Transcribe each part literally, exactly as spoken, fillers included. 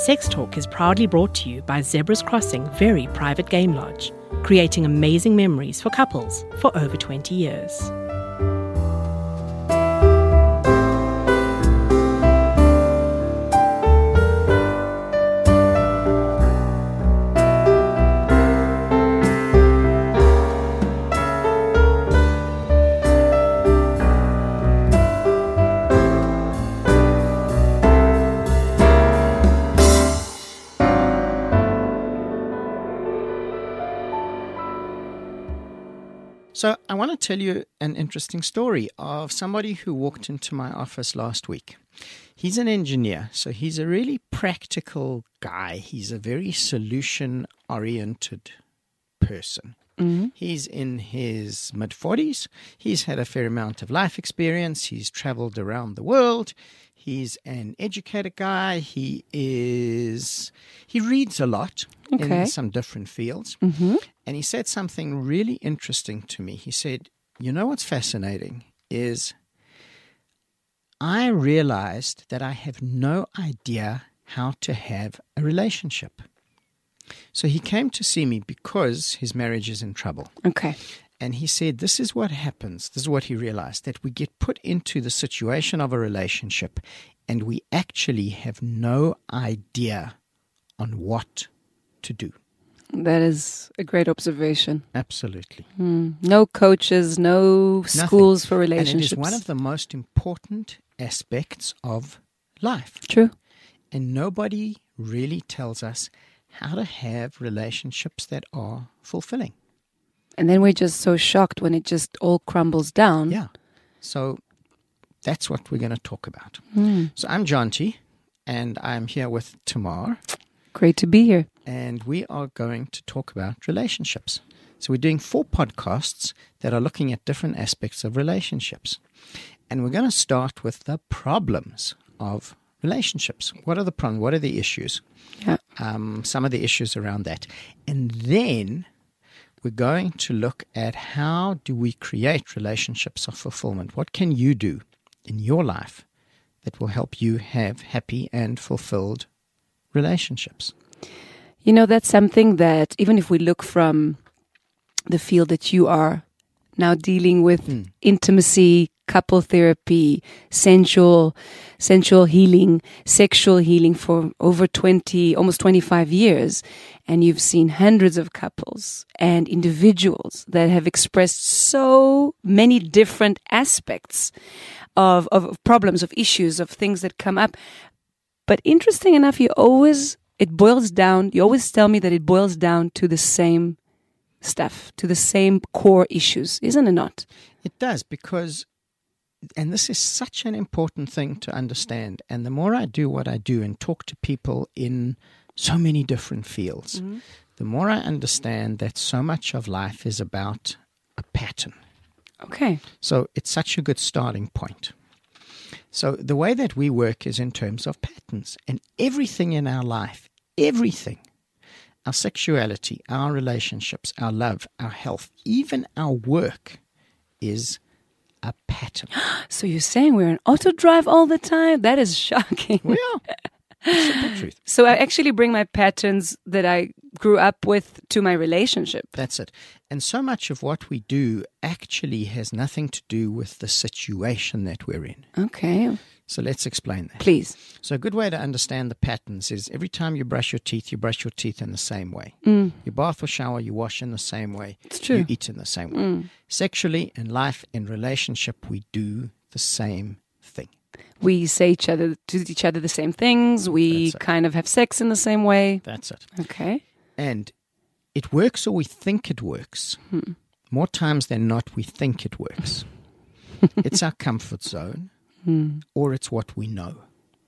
Sex Talk is proudly brought to you by Zebras Crossing Very Private Game Lodge, creating amazing memories for couples for over twenty years. So I want to tell you an interesting story of somebody who walked into my office last week. He's an engineer, so he's a really practical guy. He's a very solution-oriented person. Mm-hmm. He's in his mid-forties. He's had a fair amount of life experience. He's traveled around the world. He's an educated guy. He is, he reads a lot okay. in some different fields. Mm-hmm. And he said something really interesting to me. He said, you know what's fascinating is I realized that I have no idea how to have a relationship. So he came to see me because his marriage is in trouble. Okay. And he said, this is what happens. This is what he realized, that we get put into the situation of a relationship and we actually have no idea on what to do. That is a great observation. Absolutely. Mm. No coaches, no Nothing. Schools for relationships. And it is one of the most important aspects of life. True. And nobody really tells us how to have relationships that are fulfilling. And then we're just so shocked when it just all crumbles down. Yeah. So that's what we're going to talk about. Mm. So I'm Jonty, and I'm here with Tamar. Great to be here. And we are going to talk about relationships. So we're doing four podcasts that are looking at different aspects of relationships. And we're going to start with the problems of relationships. What are the problems? What are the issues? Yeah. Um, some of the issues around that. And then we're going to look at how do we create relationships of fulfillment? What can you do in your life that will help you have happy and fulfilled relationships? You know, that's something that even if we look from the field that you are now dealing with, mm. intimacy, couple therapy, sensual, sensual healing, sexual healing for over twenty, almost twenty-five years. And you've seen hundreds of couples and individuals that have expressed so many different aspects of, of problems, of issues, of things that come up. But interesting enough, you always, it boils down, you always tell me that it boils down to the same stuff, to the same core issues, isn't it not? It does, because, and this is such an important thing to understand, and the more I do what I do and talk to people in so many different fields, mm-hmm. the more I understand that so much of life is about a pattern. Okay. So it's such a good starting point. So the way that we work is in terms of patterns, and everything in our life, everything, our sexuality, our relationships, our love, our health, even our work is a pattern. So you're saying we're in auto drive all the time? That is shocking. We are. That's the truth. So I actually bring my patterns that I grew up with to my relationship. That's it. And so much of what we do actually has nothing to do with the situation that we're in. Okay. So let's explain that. Please. So a good way to understand the patterns is every time you brush your teeth, you brush your teeth in the same way. Mm. You bath or shower, you wash in the same way. It's true. You eat in the same way. Mm. Sexually, in life, in relationship, we do the same thing. We say each other to each other the same things. We kind of have sex in the same way. That's it. Okay. And it works, or we think it works. Hmm. More times than not, we think it works. It's our comfort zone, hmm. or it's what we know.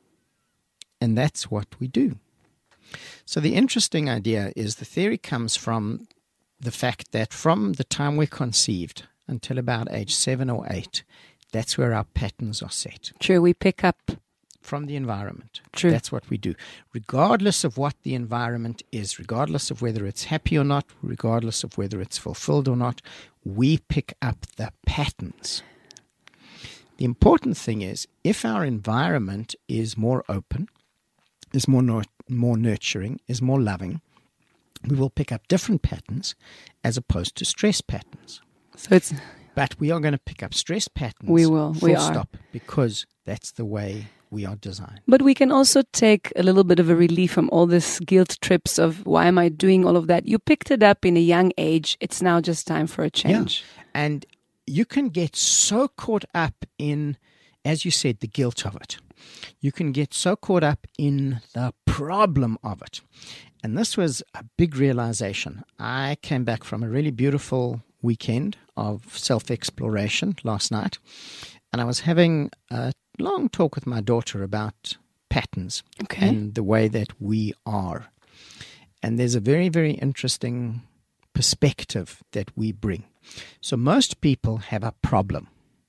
And that's what we do. So the interesting idea is the theory comes from the fact that from the time we're conceived until about age seven or eight, that's where our patterns are set. True, we pick up from the environment. True. That's what we do. Regardless of what the environment is, regardless of whether it's happy or not, regardless of whether it's fulfilled or not, we pick up the patterns. The important thing is, if our environment is more open, is more nur- more nurturing, is more loving, we will pick up different patterns as opposed to stress patterns. So it's But we are going to pick up stress patterns. We will. Full We are. stop, because that's the way we are designed. But we can also take a little bit of a relief from all this guilt trips of why am I doing all of that? You picked it up in a young age. It's now just time for a change. Yeah. And you can get so caught up in, as you said, the guilt of it. You can get so caught up in the problem of it. And this was a big realization. I came back from a really beautiful weekend of self-exploration last night, and I was having a long talk with my daughter about patterns Okay. and the way that we are. And there's a very, very interesting perspective that we bring. So most people have a problem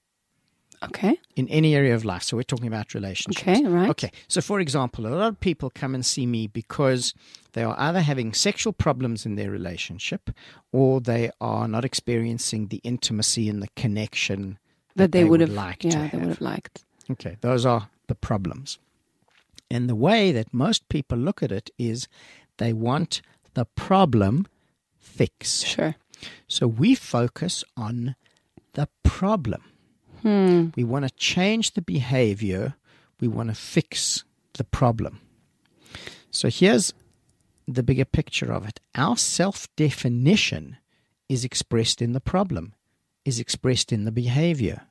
Okay. in any area of life. So we're talking about relationships. Okay, right. Okay. So for example, a lot of people come and see me because they are either having sexual problems in their relationship, or they are not experiencing the intimacy and the connection That they, would have like yeah, to they have. would have liked. Okay, those are the problems. And the way that most people look at it is they want the problem fixed. Sure. So we focus on the problem. Hmm. We want to change the behavior. We want to fix the problem. So here's the bigger picture of it. Our self-definition is expressed in the problem, is expressed in the behavior.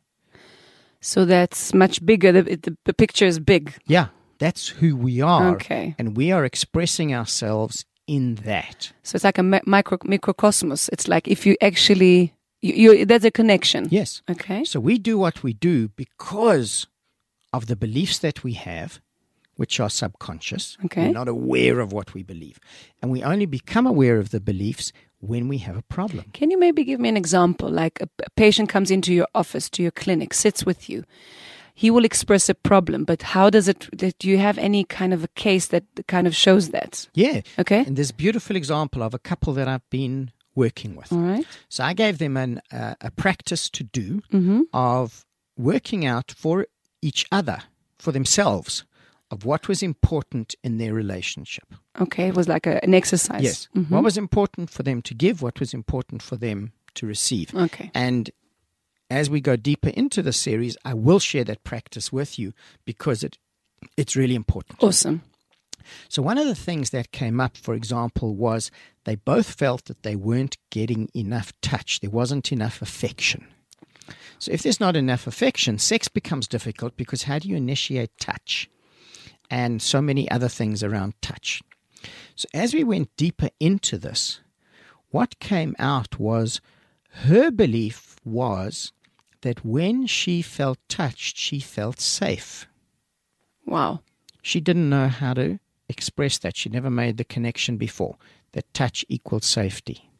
So that's much bigger. The, the, the picture is big. Yeah, that's who we are. Okay. And we are expressing ourselves in that. So it's like a mi- micro microcosmos. It's like if you actually, you, you there's a connection. Yes. Okay. So we do what we do because of the beliefs that we have, which are subconscious. Okay. We're not aware of what we believe. And we only become aware of the beliefs when we have a problem. Can you maybe give me an example? Like a, a patient comes into your office, to your clinic, sits with you. He will express a problem, but how does it, do you have any kind of a case that kind of shows that? Yeah. Okay. And there's a beautiful example of a couple that I've been working with. All right. So I gave them an, uh, a practice to do Mm-hmm. of working out for each other, for themselves, of what was important in their relationship. Okay. It was like a, an exercise. Yes. Mm-hmm. What was important for them to give, what was important for them to receive. Okay. And as we go deeper into the series, I will share that practice with you because it it's really important. Awesome. So one of the things that came up, for example, was they both felt that they weren't getting enough touch. There wasn't enough affection. So if there's not enough affection, sex becomes difficult because how do you initiate touch? And so many other things around touch. So as we went deeper into this, what came out was her belief was that when she felt touched, she felt safe. Wow. She didn't know how to express that. She never made the connection before, that touch equals safety.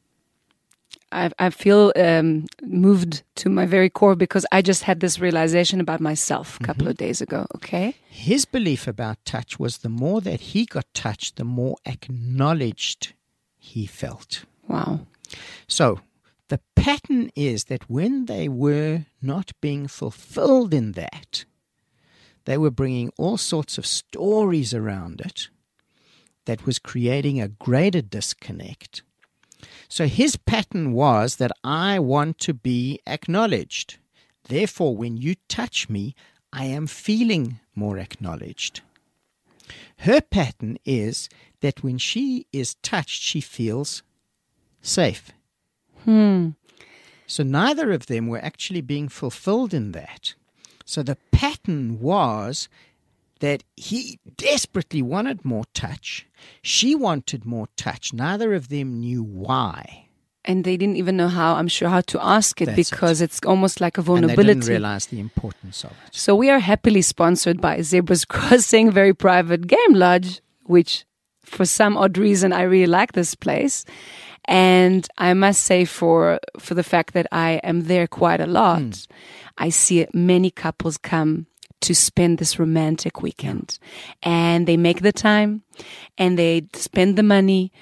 I I feel um, moved to my very core because I just had this realization about myself a couple Mm-hmm. of days ago. Okay. His belief about touch was the more that he got touched, the more acknowledged he felt. Wow. So the pattern is that when they were not being fulfilled in that, they were bringing all sorts of stories around it that was creating a greater disconnect. So his pattern was that I want to be acknowledged. Therefore, when you touch me, I am feeling more acknowledged. Her pattern is that when she is touched, she feels safe. Hmm. So neither of them were actually being fulfilled in that. So the pattern was that he desperately wanted more touch. She wanted more touch. Neither of them knew why. And they didn't even know how, I'm sure, how to ask it That's because it's almost like a And vulnerability. they didn't realize the importance of it. So we are happily sponsored by Zebras Crossing, very private game lodge, which for some odd reason I really like this place. And I must say for for the fact that I am there quite a lot, mm. I see many couples come to spend this romantic weekend. And they make the time and they spend the money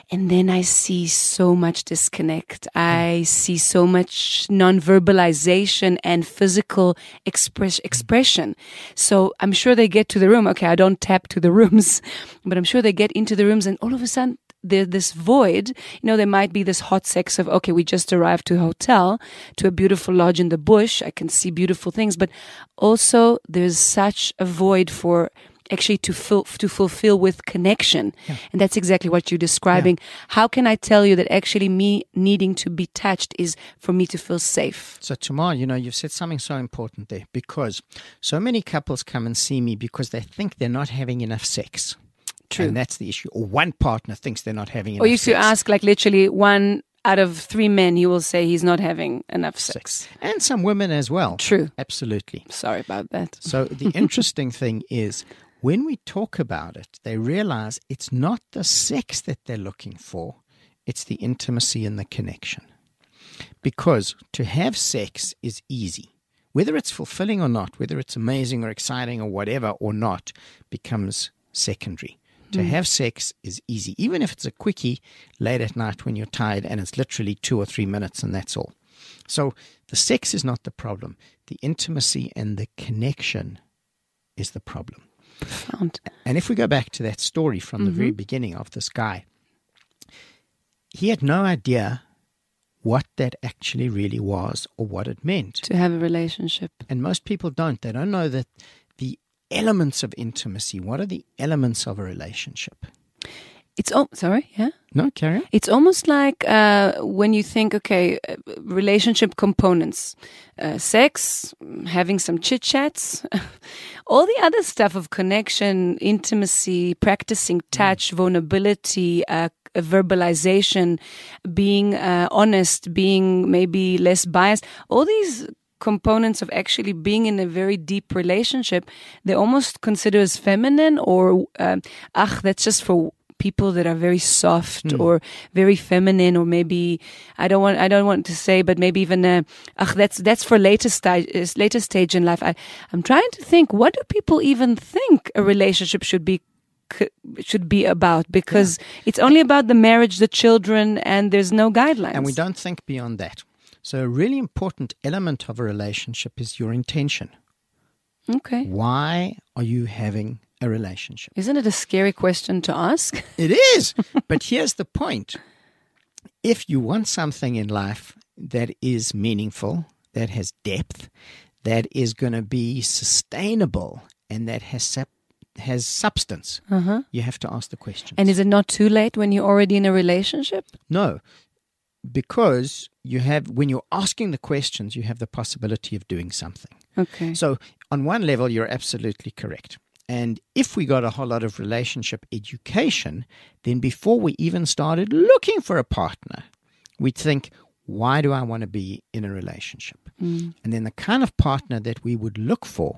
And then I see so much disconnect. I see so much non-verbalization and physical express, expression. So I'm sure they get to the room. Okay, I don't tap to the rooms, but I'm sure they get into the rooms and all of a sudden there's this void. You know, there might be this hot sex of, okay, we just arrived to a hotel, to a beautiful lodge in the bush. I can see beautiful things, but also there's such a void for actually to ful- to fulfill with connection. Yeah. And that's exactly what you're describing. Yeah. How can I tell you that actually me needing to be touched is for me to feel safe? So Tamar, you know, you've said something so important there, because so many couples come and see me because they think they're not having enough sex. True. And that's the issue. Or one partner thinks they're not having enough sex. Or you used to ask, like, literally one out of three men, he will say he's not having enough sex. sex. And some women as well. True. Absolutely. Sorry about that. So the interesting thing is, when we talk about it, they realize it's not the sex that they're looking for. It's the intimacy and the connection. Because to have sex is easy. Whether it's fulfilling or not, whether it's amazing or exciting or whatever or not, becomes secondary. To mm. have sex is easy, even if it's a quickie late at night when you're tired and it's literally two or three minutes and that's all. So the sex is not the problem. The intimacy and the connection is the problem. Profound. And if we go back to that story from mm-hmm. the very beginning of this guy, he had no idea what that actually really was or what it meant. To have a relationship. And most people don't. They don't know that the elements of intimacy. What are the elements of a relationship? It's oh, sorry, yeah. No, carry on. It's almost like uh, when you think, okay, uh, relationship components, uh, sex, having some chit chats, all the other stuff of connection, intimacy, practicing touch, mm. vulnerability, uh, verbalization, being uh, honest, being maybe less biased. All these components of actually being in a very deep relationship, they almost consider as feminine, or uh, ach, that's just for people that are very soft mm. or very feminine, or maybe I don't want I don't want to say, but maybe even uh, ach, that's that's for later stage later stage in life. I I'm trying to think, what do people even think a relationship should be should be about? Because yeah. it's only about the marriage, the children, and there's no guidelines. And we don't think beyond that. So a really important element of a relationship is your intention. Okay. Why are you having a relationship? Isn't it a scary question to ask? It is. But here's the point. If you want something in life that is meaningful, that has depth, that is going to be sustainable, and that has sub- has substance, uh-huh. you have to ask the questions. And is it not too late when you're already in a relationship? No. Because you have, when you're asking the questions, you have the possibility of doing something. Okay. So on one level, you're absolutely correct. And if we got a whole lot of relationship education, then before we even started looking for a partner, we'd think, why do I want to be in a relationship? Mm. And then the kind of partner that we would look for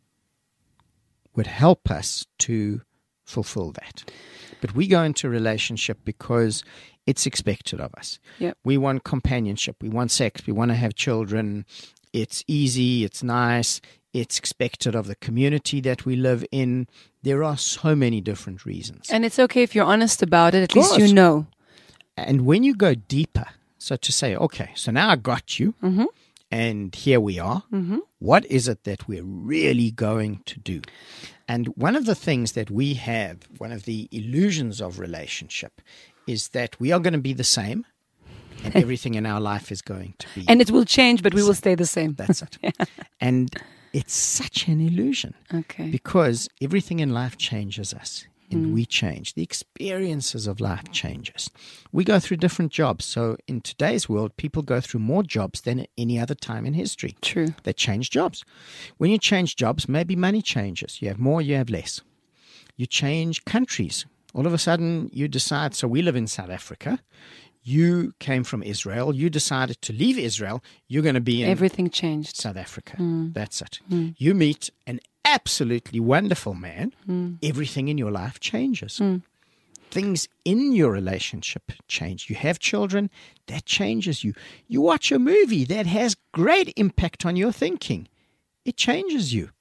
would help us to fulfill that. But we go into a relationship because it's expected of us. Yep. We want companionship. We want sex. We want to have children. It's easy. It's nice. It's expected of the community that we live in. There are so many different reasons. And it's okay if you're honest about it. At least you know. And when you go deeper, so to say, okay, so now I got you, mm-hmm. and here we are. Mm-hmm. What is it that we're really going to do? And one of the things that we have, one of the illusions of relationship, is that we are going to be the same, and everything in our life is going to be. And it will change, but we will stay the same. That's it. Yeah. And it's such an illusion. Okay. Because everything in life changes us, and mm. we change. The experiences of life changes. We go through different jobs. So in today's world, people go through more jobs than at any other time in history. True. They change jobs. When you change jobs, maybe money changes. You have more, you have less. You change countries. All of a sudden, you decide, so we live in South Africa. You came from Israel. You decided to leave Israel. You're going to be in Everything changed. South Africa. Mm. That's it. Mm. You meet an absolutely wonderful man. Mm. Everything in your life changes. Mm. Things in your relationship change. You have children. That changes you. You watch a movie that has great impact on your thinking. It changes you.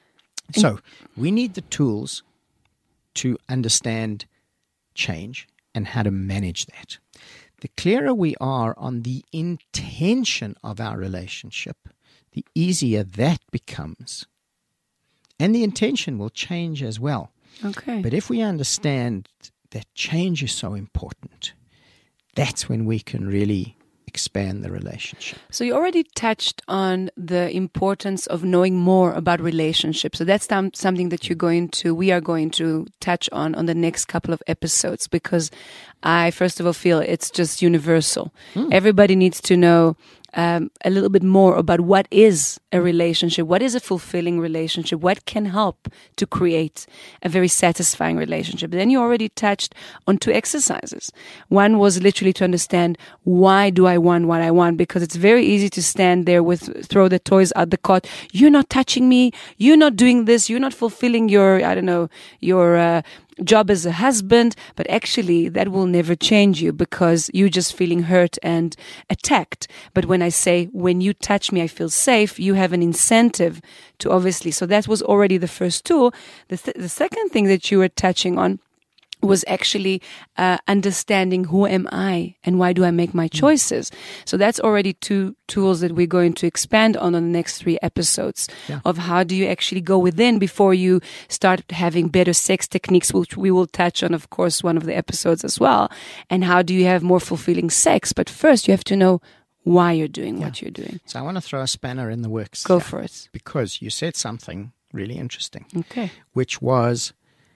So we need the tools to understand change and how to manage that. The clearer we are on the intention of our relationship, the easier that becomes. And the intention will change as well. Okay. But if we understand that change is so important, that's when we can really expand the relationship. So you already touched on the importance of knowing more about relationships. So that's some, something that you're going to, we are going to touch on on the next couple of episodes, because I, first of all, feel it's just universal. Mm. Everybody needs to know um, a little bit more about what is a relationship, what is a fulfilling relationship, what can help to create a very satisfying relationship. Then you already touched on two exercises. One was literally to understand, why do I want what I want? Because it's very easy to stand there with, throw the toys out the cot. You're not touching me. You're not doing this. You're not fulfilling your, I don't know, your, uh, job as a husband, but actually that will never change you because you're just feeling hurt and attacked. But when I say, when you touch me, I feel safe, you have an incentive to obviously. So that was already the first tool. The, th- the second thing that you were touching on was actually uh, understanding who am I and why do I make my choices. So that's already two tools that we're going to expand on on the next three episodes yeah. of how do you actually go within before you start having better sex techniques, which we will touch on, of course, one of the episodes as well. And how do you have more fulfilling sex? But first you have to know why you're doing yeah. what you're doing. So I want to throw a spanner in the works. Go for it. Because you said something really interesting. Okay. Which was,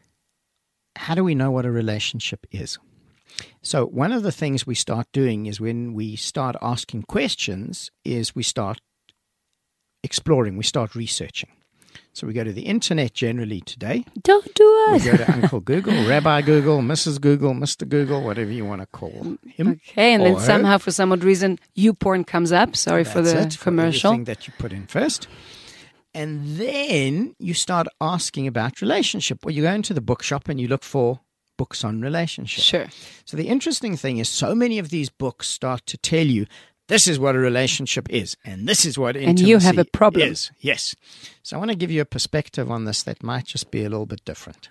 how do we know what a relationship is? So one of the things we start doing is when we start asking questions is we start exploring, we start researching. So we go to the internet generally today. Don't do it. We go to Uncle Google, Rabbi Google, Missus Google, Mister Google, whatever you want to call him. Okay, and then her. somehow for some odd reason, YouPorn comes up. Sorry That's for the it, commercial. For everything that you put in first. And then you start asking about relationship. Well, you go into the bookshop and you look for books on relationship. Sure. So the interesting thing is so many of these books start to tell you this is what a relationship is and this is what intimacy and you have a problem. is. Yes. So I want to give you a perspective on this that might just be a little bit different.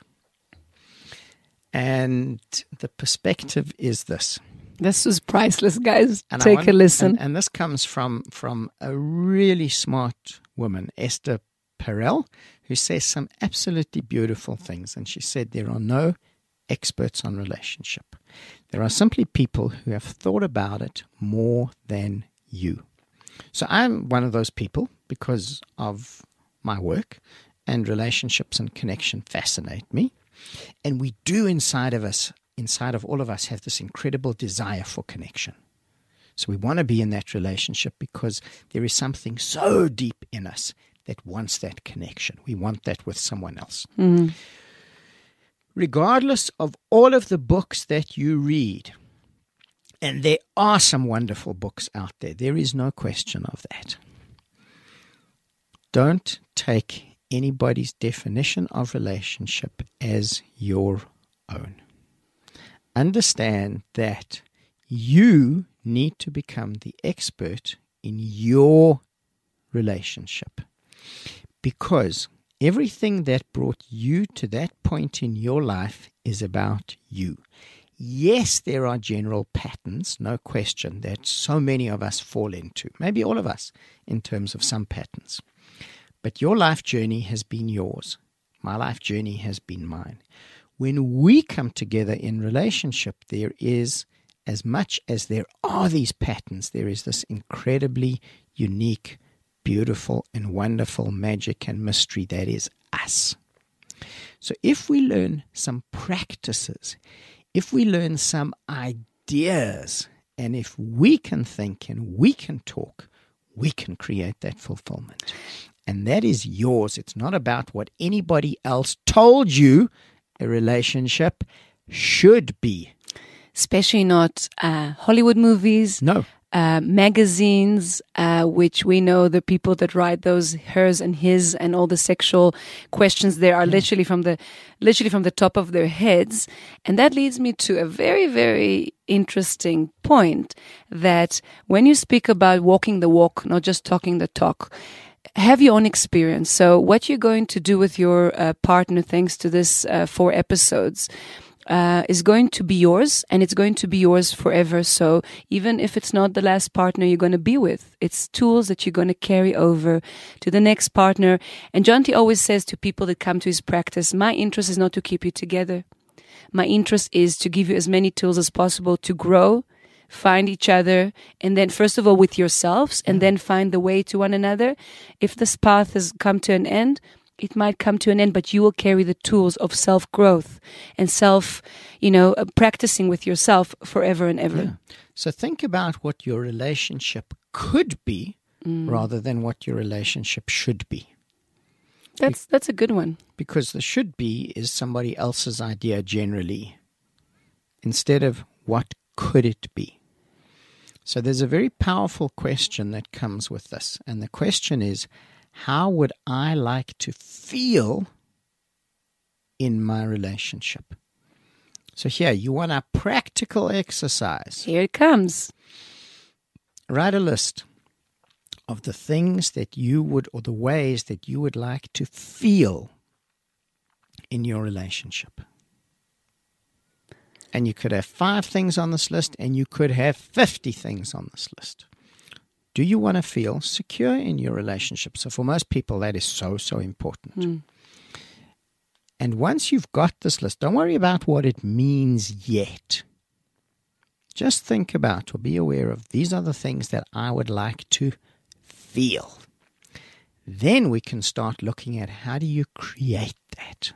And the perspective is this. This is priceless, guys. And Take want, a listen. And, and this comes from, from a really smart woman, Esther Perel, who says some absolutely beautiful things. And she said there are no experts on relationship. There are simply people who have thought about it more than you. So I'm one of those people because of my work, and relationships and connection fascinate me. And we do inside of us inside of all of us have this incredible desire for connection. So we want to be in that relationship because there is something so deep in us that wants that connection. We want that with someone else. Mm-hmm. Regardless of all of the books that you read, and there are some wonderful books out there, there is no question of that. Don't take anybody's definition of relationship as your own. Understand that you need to become the expert in your relationship, because everything that brought you to that point in your life is about you. Yes, there are general patterns, no question, that so many of us fall into, maybe all of us, in terms of some patterns. But your life journey has been yours. My life journey has been mine. When we come together in relationship, there is, as much as there are these patterns, there is this incredibly unique, beautiful, and wonderful magic and mystery that is us. So if we learn some practices, if we learn some ideas, and if we can think and we can talk, we can create that fulfillment. And that is yours. It's not about what anybody else told you a relationship should be. Especially not uh, Hollywood movies. No. Uh, magazines, uh, which we know the people that write those, hers and his, and all the sexual questions there are yeah. literally from the, literally from the top of their heads. And that leads me to a very, very interesting point, that when you speak about walking the walk, not just talking the talk, have your own experience. So what you're going to do with your uh, partner, thanks to this uh, four episodes, uh, is going to be yours, and it's going to be yours forever. So even if it's not the last partner you're going to be with, it's tools that you're going to carry over to the next partner. And Jonty always says to people that come to his practice, my interest is not to keep you together. My interest is to give you as many tools as possible to grow, find each other, and then first of all with yourselves, and then find the way to one another. If this path has come to an end, it might come to an end, but you will carry the tools of self-growth and self, you know, uh, practicing with yourself forever and ever. Yeah. So think about what your relationship could be mm. rather than what your relationship should be. That's that's a good one. Because the should be is somebody else's idea generally, instead of what could it be. So there's a very powerful question that comes with this. And the question is, how would I like to feel in my relationship? So here, you want a practical exercise. Here it comes. Write a list of the things that you would, or the ways that you would like to feel in your relationship. And you could have five things on this list, and you could have fifty things on this list. Do you want to feel secure in your relationship? So for most people, that is so, so important. Mm. And once you've got this list, don't worry about what it means yet. Just think about or be aware of, these are the things that I would like to feel. Then we can start looking at, how do you create that?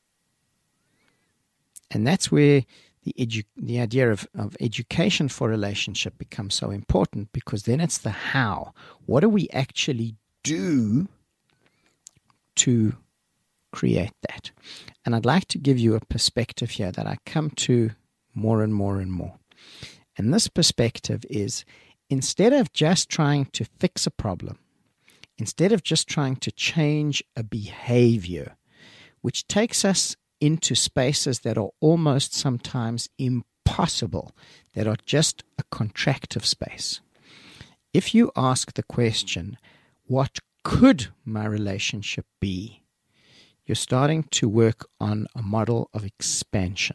And that's where the edu- the idea of, of education for relationship becomes so important, because then it's the how. What do we actually do to create that? And I'd like to give you a perspective here that I come to more and more and more. And this perspective is, instead of just trying to fix a problem, instead of just trying to change a behavior, which takes us into spaces that are almost sometimes impossible, that are just a contractive space. If you ask the question, what could my relationship be? You're starting to work on a model of expansion.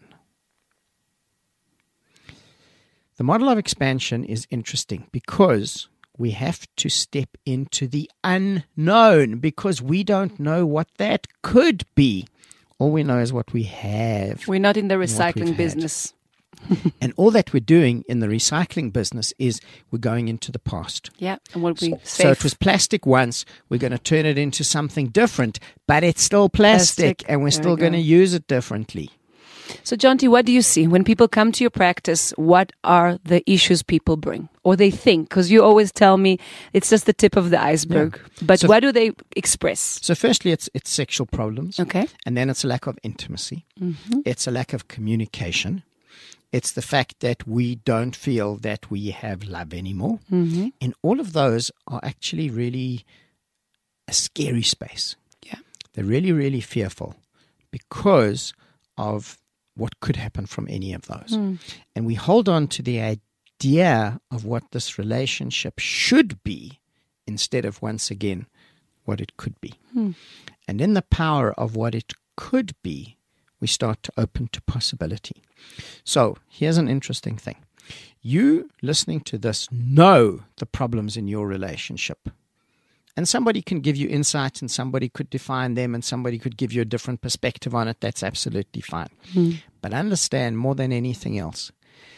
The model of expansion is interesting because we have to step into the unknown, because we don't know what that could be. All we know is what we have. We're not in the recycling business. And all that we're doing in the recycling business is we're going into the past. Yeah, and what we so, so it was plastic once. We're going to turn it into something different, but it's still plastic, plastic. and we're there still we going to use it differently. So, Jonty, what do you see when people come to your practice? What are the issues people bring, or they think? Because you always tell me it's just the tip of the iceberg. Yeah. But so, what do they express? So, firstly, it's it's sexual problems. Okay. And then it's a lack of intimacy. Mm-hmm. It's a lack of communication. It's the fact that we don't feel that we have love anymore. Mm-hmm. And all of those are actually really a scary space. Yeah. They're really, really fearful because of what could happen from any of those. Mm. And we hold on to the idea of what this relationship should be instead of, once again, what it could be. Mm. And in the power of what it could be, we start to open to possibility. So here's an interesting thing. You listening to this know the problems in your relationship. And somebody can give you insight, and somebody could define them, and somebody could give you a different perspective on it. That's absolutely fine. Mm. But understand, more than anything else,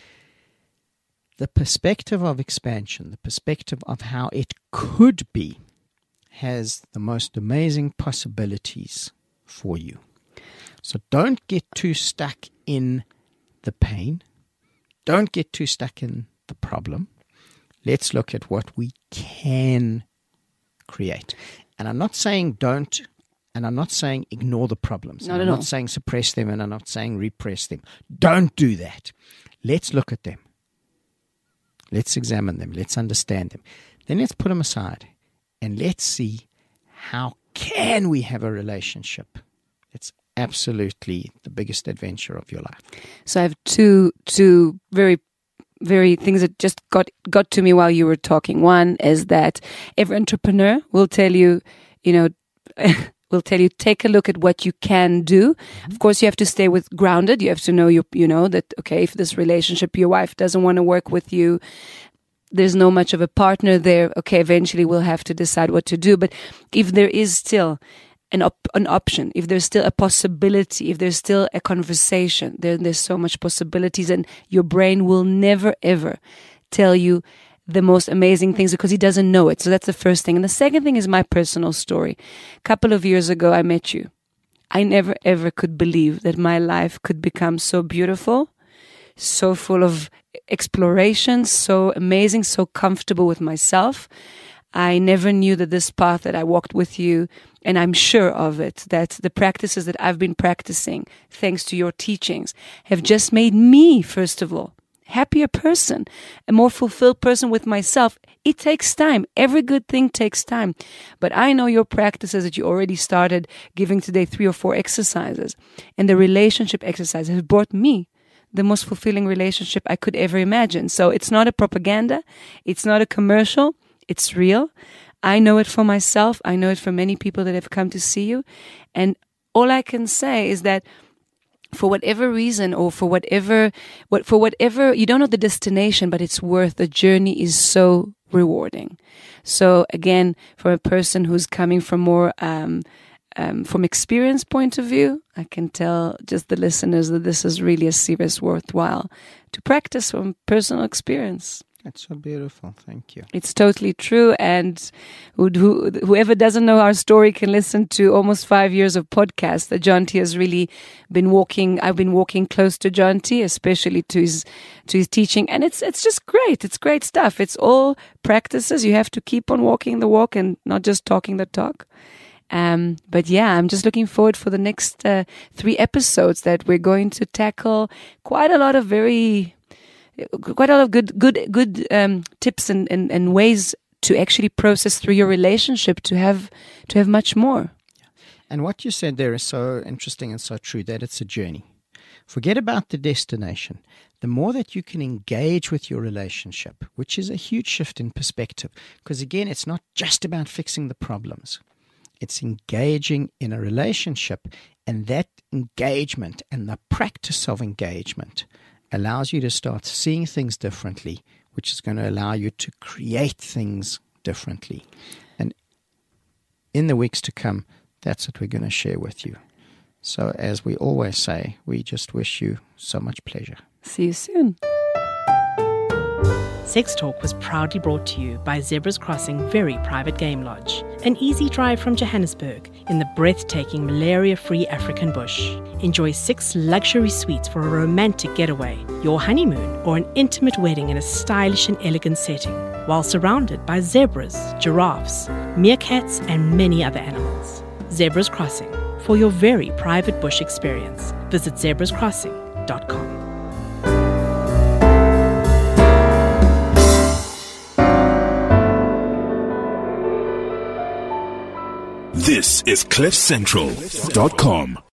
the perspective of expansion, the perspective of how it could be, has the most amazing possibilities for you. So don't get too stuck in the pain. Don't get too stuck in the problem. Let's look at what we can create. And I'm not saying don't, and I'm not saying ignore the problems. Not I'm at not all. saying suppress them, and I'm not saying repress them. Don't do that. Let's look at them. Let's examine them. Let's understand them. Then let's put them aside, and let's see, how can we have a relationship that's absolutely the biggest adventure of your life. So I have two two very very things that just got got to me while you were talking. One is that every entrepreneur will tell you, you know, will tell you, take a look at what you can do. Mm-hmm. Of course, you have to stay with grounded. You have to know, you, you know, that, okay, if this relationship, your wife doesn't want to work with you, there's no much of a partner there. Okay, eventually we'll have to decide what to do. But if there is still an op- an option, if there's still a possibility, if there's still a conversation, then there's so much possibilities, and your brain will never, ever tell you the most amazing things because he doesn't know it. So that's the first thing. And the second thing is my personal story. A couple of years ago, I met you. I never, ever could believe that my life could become so beautiful, so full of exploration, so amazing, so comfortable with myself. I never knew that this path that I walked with you, and I'm sure of it, that the practices that I've been practicing, thanks to your teachings, have just made me, first of all, happier person, a more fulfilled person with myself. It takes time. Every good thing takes time. But I know your practices that you already started giving today three or four exercises, and the relationship exercise has brought me the most fulfilling relationship I could ever imagine. So it's not a propaganda. It's not a commercial. It's real. I know it for myself. I know it for many people that have come to see you. And all I can say is that for whatever reason, or for whatever, what for whatever, you don't know the destination, but it's worth, the journey is so rewarding. So again, for a person who's coming from more, um, um, from experience point of view, I can tell just the listeners that this is really a serious worthwhile to practice from personal experience. That's so beautiful. Thank you. It's totally true. And who, who, whoever doesn't know our story can listen to almost five years of podcasts that Jonty has really been walking. I've been walking close to Jonty, especially to his, to his teaching. And it's, it's just great. It's great stuff. It's all practices. You have to keep on walking the walk and not just talking the talk. Um, but yeah, I'm just looking forward for the next uh, three episodes that we're going to tackle quite a lot of very... quite a lot of good, good, good um, tips and, and, and ways to actually process through your relationship to have to have much more. And what you said there is so interesting and so true, that it's a journey. Forget about the destination. The more that you can engage with your relationship, which is a huge shift in perspective, because again, it's not just about fixing the problems. It's engaging in a relationship, and that engagement and the practice of engagement allows you to start seeing things differently, which is going to allow you to create things differently. And in the weeks to come, that's what we're going to share with you. So as we always say, we just wish you so much pleasure. See you soon. Sex Talk was proudly brought to you by Zebras Crossing Very Private Game Lodge, an easy drive from Johannesburg in the breathtaking malaria-free African bush. Enjoy six luxury suites for a romantic getaway, your honeymoon, or an intimate wedding in a stylish and elegant setting, while surrounded by zebras, giraffes, meerkats, and many other animals. Zebras Crossing, for your very private bush experience. Visit zebras crossing dot com. This is cliff central dot com.